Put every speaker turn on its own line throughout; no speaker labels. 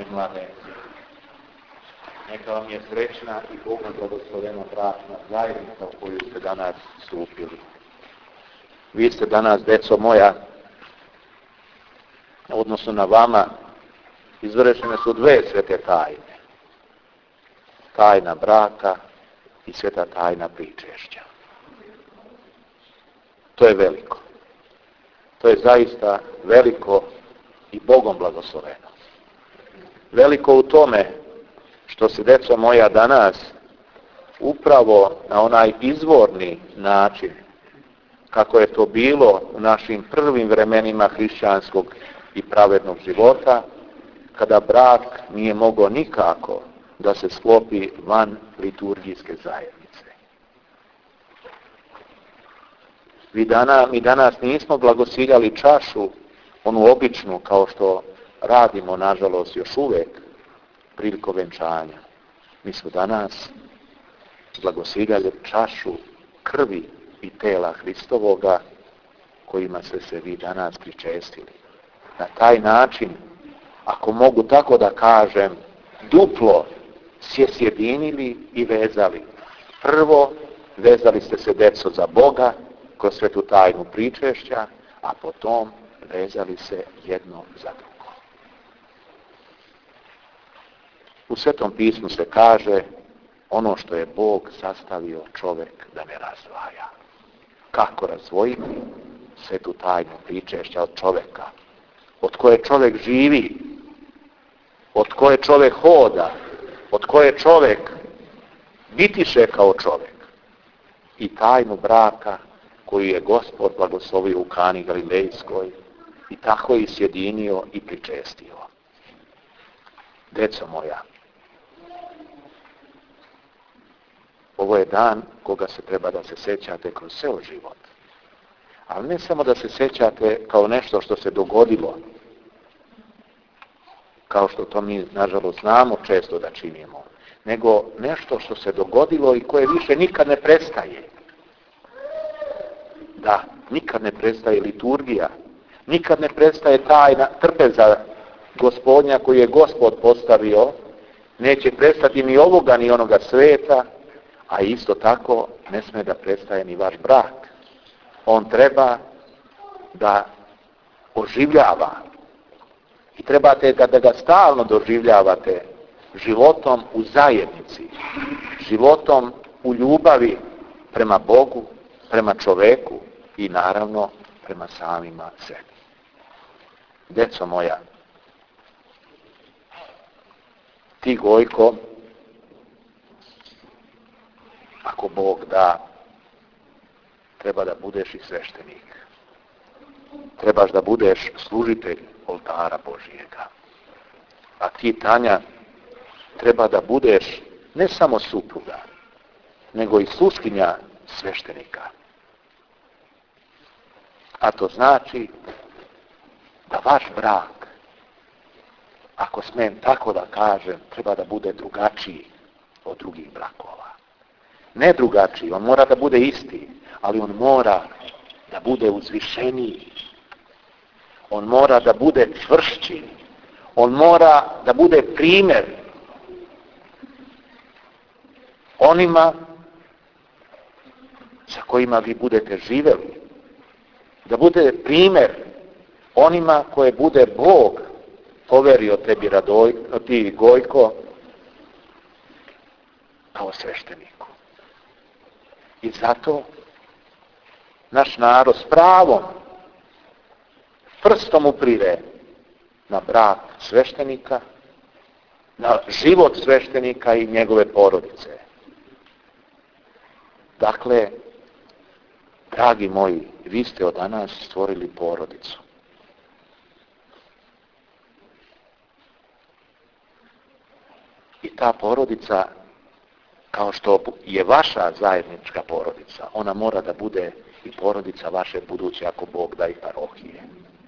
mlade. Neka vam je srećna i Bogom blagoslovena bračna zajednica u koju ste danas stupili. Vi ste danas, deco moja, odnosno na vama, izvršene su dve svete tajne. Tajna braka i sveta tajna pričešća. To je veliko. To je zaista veliko i Bogom blagosloveno. Veliko u tome što se, deco moja, danas upravo na onaj izvorni način, kako je to bilo u našim prvim vremenima hrišćanskog i pravednog života, kada brak nije mogao nikako da se sklopi van liturgijske zajednice. Mi danas nismo blagosiljali čašu, onu običnu, kao što radimo, nažalost, još uvijek, prilikom venčanja. Mi smo danas blagosiljali čašu krvi i tela Hristovoga, kojima ste se vi danas pričestili. Na taj način, ako mogu tako da kažem, duplo se sjedinili i vezali. Prvo, vezali ste se, deco, za Boga, kroz svetu tajnu pričešća, a potom vezali se jedno za drugo. U Svetom pismu se kaže, ono što je Bog sastavio, čovjek da ne razdvaja. Kako razdvojiti svetu tajnu pričešća od čovjeka, od koje čovjek živi, od koje čovjek hoda, od koje čovjek bitiše kao čovjek, i tajnu braka koju je Gospod blagoslovio u Kani Galilejskoj i tako i sjedinio i pričestio. Deco moja, ovo je dan koga se treba da se sjećate kroz ceo život. Ali ne samo da se sjećate kao nešto što se dogodilo, kao što to mi, nažalost, znamo često da činimo, nego nešto što se dogodilo i koje više nikad ne prestaje. Da, nikad ne prestaje liturgija, nikad ne prestaje tajna trpeza Gospodnja koju je Gospod postavio, neće prestati ni ovoga ni onoga sveta, a isto tako ne smije da prestaje ni vaš brak. On treba da oživljava i trebate da ga stalno doživljavate životom u zajednici, životom u ljubavi prema Bogu, prema čoveku i naravno prema samima sebi. Deco moja, ti, Gojko, ako Bog da, treba da budeš i sveštenik. Trebaš da budeš služitelj oltara Božijega. A ti, Tanja, treba da budeš ne samo supruga, nego i sluškinja sveštenika. A to znači da vaš brak, ako smijem tako da kažem, treba da bude drugačiji od drugih brakova. Ne drugačiji, on mora da bude isti, ali on mora da bude uzvišeniji. On mora da bude čvršći. On mora da bude primjer onima sa kojima vi budete živjeli. Da bude primjer onima koje bude Bog poverio tebi, ti, Gojko, kao svešteniku. I zato naš narod s pravom prstom upire na brak sveštenika, na život sveštenika i njegove porodice. Dakle, dragi moji, vi ste od danas stvorili porodicu. I ta porodica, kao što je vaša zajednička porodica, ona mora da bude i porodica vaše buduće, ako Bog da, i parohije.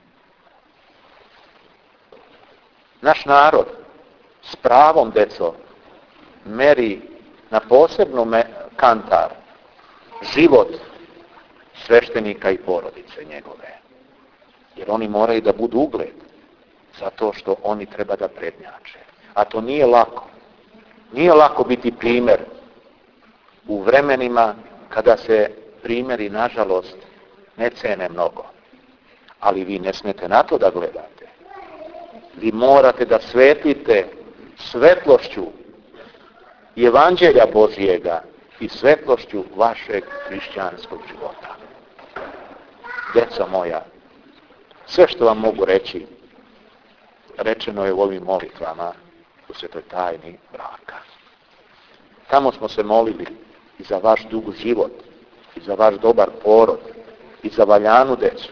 Naš narod s pravom, deco, meri na posebno kantar život sveštenika i porodice njegove. Jer oni moraju da budu ugled, zato što oni treba da prednjače. A to nije lako. Nije lako biti primjer u vremenima kada se primjeri, nažalost, ne cene mnogo. Ali vi ne smijete na to da gledate. Vi morate da svetlite svetlošću Evanđelja Božjega i svetlošću vašeg hrišćanskog života. Djeco moja, sve što vam mogu reći, rečeno je u ovim molitvama u svetoj tajni braka. Tamo smo se molili i za vaš dug život, i za vaš dobar porod, i za valjanu decu.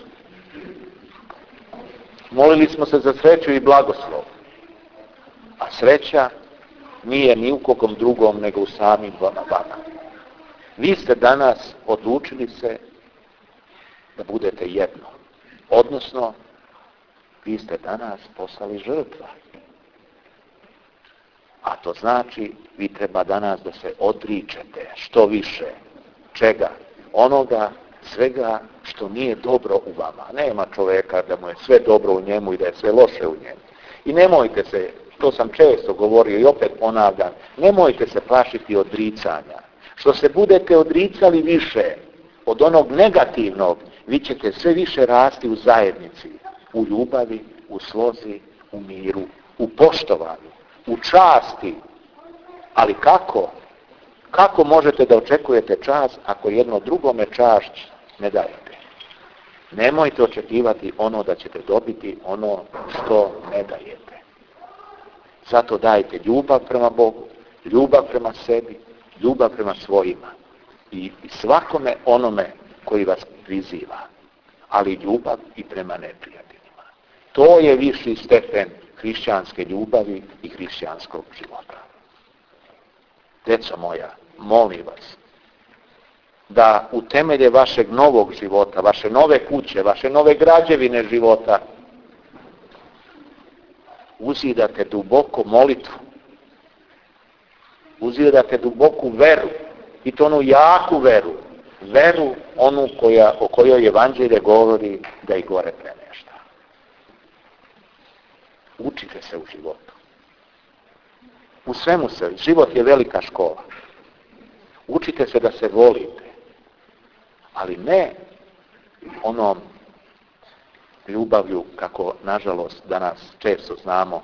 Molili smo se za sreću i blagoslov. A sreća nije ni u kokom drugom nego u samim vama. Vi ste danas odlučili se da budete jedno. Odnosno, vi ste danas postali žrtva. A to znači, vi treba danas da se odričete što više. Čega? Onoga, svega što nije dobro u vama. Nema čovjeka da mu je sve dobro u njemu i da je sve loše u njemu. I nemojte se, to sam često govorio i opet ponavljam, nemojte se plašiti odricanja. Što se budete odricali više od onog negativnog, vi ćete sve više rasti u zajednici, u ljubavi, u slozi, u miru, u poštovanju, u časti. Ali kako? Kako možete da očekujete čast ako jedno drugome čast ne dajete? Nemojte očekivati ono da ćete dobiti ono što ne dajete. Zato dajte ljubav prema Bogu, ljubav prema sebi, ljubav prema svojima i svakome onome koji vas priziva, ali ljubav i prema neprijateljima. To je viši stepen hrišćanske ljubavi i hrišćanskog života. Deco moja, molim vas da u temelje vašeg novog života, vaše nove kuće, vaše nove građevine života uzidate duboko molitvu, uzidate duboku veru i to onu jaku veru, veru onu o kojoj Evanđelje govori da i gore premješta. Učite se u životu. U svemu se, život je velika škola. Učite se da se volite, ali ne onom ljubavlju, kako nažalost danas često znamo,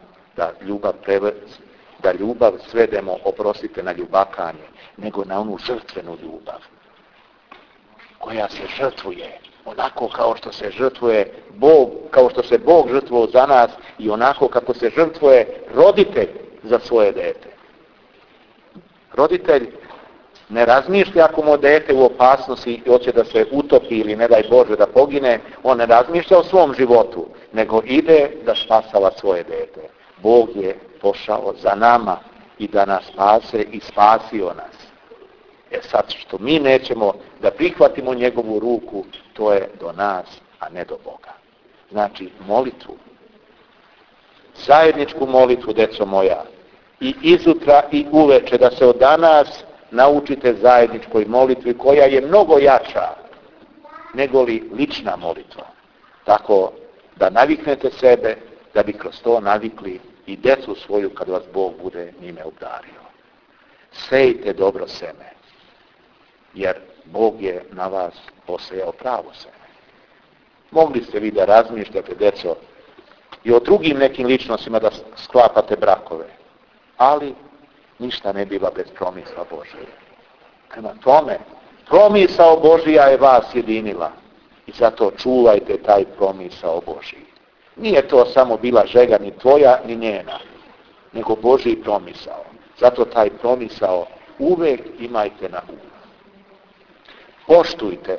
da ljubav svedemo, oprostite, na ljubakanje, nego na onu žrtvenu ljubav, koja se žrtvuje, onako kao što se žrtvuje Bog, kao što se Bog žrtvovao za nas i onako kako se žrtvuje roditelj za svoje dete. Roditelj ne razmišlja ako mu dete u opasnosti i hoće da se utopi ili ne daj Bože da pogine, on ne razmišlja o svom životu, nego ide da spasava svoje dete. Bog je pošao za nama i da nas spase i spasio nas. Sad što mi nećemo da prihvatimo njegovu ruku, to je do nas, a ne do Boga. Znači molitvu, zajedničku molitvu, deco moja, i izutra i uveče, da se od danas naučite zajedničkoj molitvi koja je mnogo jača nego li lična molitva. Tako da naviknete sebe da bi kroz to navikli i decu svoju kad vas Bog bude njime obdario. Sejte dobro seme, jer Bog je na vas posejao pravo seme. Mogli ste vi da razmišljate, deco, i o drugim nekim ličnostima da sklapate brakove, ali ništa ne biva bez promisla Božije. Prema tome, promisao Božija je vas jedinila i zato čuvajte taj promisao Božiji. Nije to samo bila želja ni tvoja ni njena, nego Božji promisao. Zato taj promisao uvek imajte na umu. Poštujte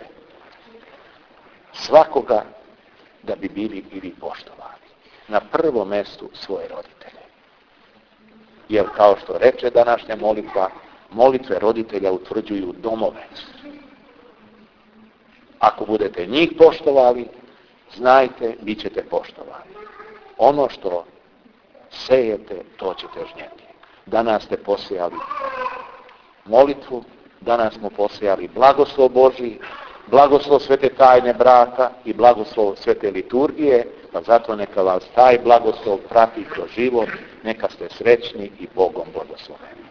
svakoga da bi bili i vi poštovani. Na prvom mjestu svoje roditelje. Jer kao što reče današnja molitva, molitve roditelja utvrđuju domove. Ako budete njih poštovali, znajte, bit ćete poštovani. Ono što sejete, to ćete žnjeti. Danas ste posejali molitvu, danas smo posejali blagoslov Božji, blagoslov svete tajne braka i blagoslov svete liturgije, Pa zato neka vas taj blagoslov prati kroz život, neka ste srećni i Bogom blagosloveni.